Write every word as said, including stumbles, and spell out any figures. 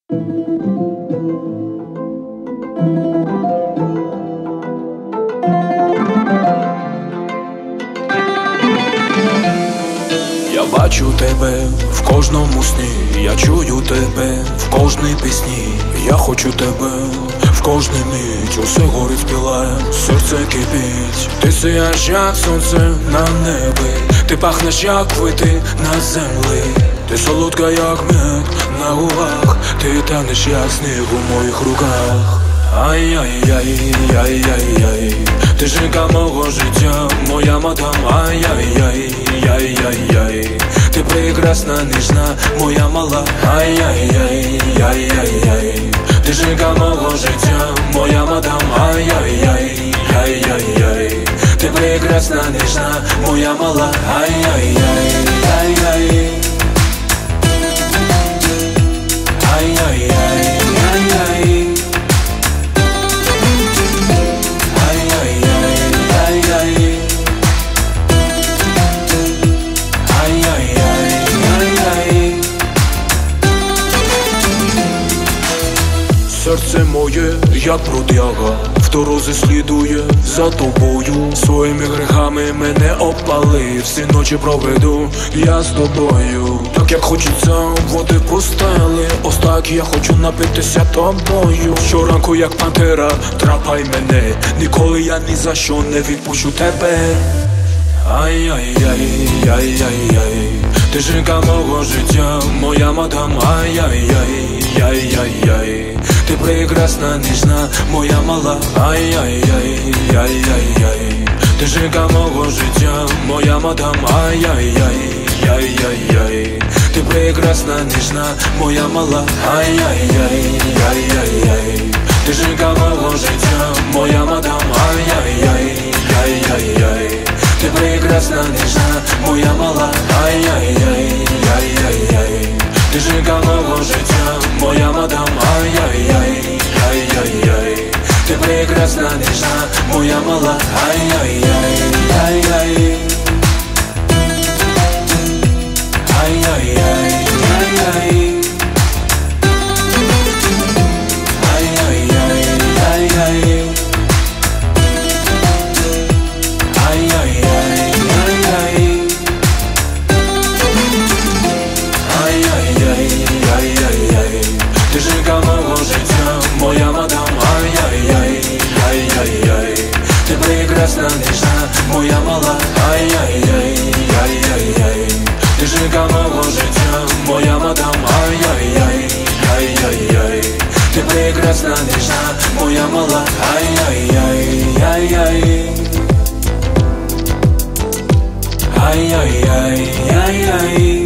Я бачу тебе в кожному сні, я чую тебе в кожній пісні. Я хочу тебе в кожній мить, усе горить, пілає, серце кипить. Ти сіяєш, як сонце на небі, ти пахнеш, як квіти на землі. Ти солодка, як мед на губах, ти танеш, як сніг у моїх руках. Ай-яй-яй-яй-яй-яй, ти жінка мого життя, моя мадам. Ай-яй-яй-яй-яй-яй, ти прекрасна, ніжна, моя мала. Ай-яй-яй-яй-яй-яй, ти жінка мого життя, моя мадам. Ай-яй-яй-яй-яй-яй, ти прекрасна, ніжна, моя мала. Ай-яй-яй-яй-яй, ай-яй-яй-яй-яй, серце моє, як бродяга, в дорозі слідує за тобою. Своїми грехами мене опали, всі ночі проведу я з тобою. Так як хочеться води пустели, ось так я хочу напитися тобою. Щоранку як пантера, трапай мене, ніколи я ні за що не відпущу тебе. Ай-яй-яй-яй-яй-яй, ти жінка мого життя, моя мадам. Ай-яй-яй-яй-яй-яй, ти прекрасна, ніжна, моя мала. Ай-яй-яй-яй-яй-яй, ти жінка мого життя, моя мадам. Ай-яй-яй-яй-яй-яй, ти прекрасна, ніжна, моя мала. Ай-яй-яй-яй-яй-яй, ти жінка мого життя, моя мадам. Ай-яй-яй-яй-яй, ти прекрасна, ніжна, моя мала. Ай-яй-яй-яй-яй, ти жінка мого життя, моя мадам. Ай-яй-яй-яй-яй, ти прекрасна, ніжна, моя мала. Ай-яй-яй-яй-яй, ай-яй-яй-яй-яй, ти жінка мого життя, моя мадам. Ай-яй-яй-яй-яй, ти прекрасна, ніжна, моя мала. Ай-яй-яй-яй-яй, ти жінка мого життя, моя мадам. Ай-яй-яй-яй-яй, ти прекрасна, ніжна, моя мала. Ай-яй-яй-яй-яй, ай-яй-яй-яй-яй.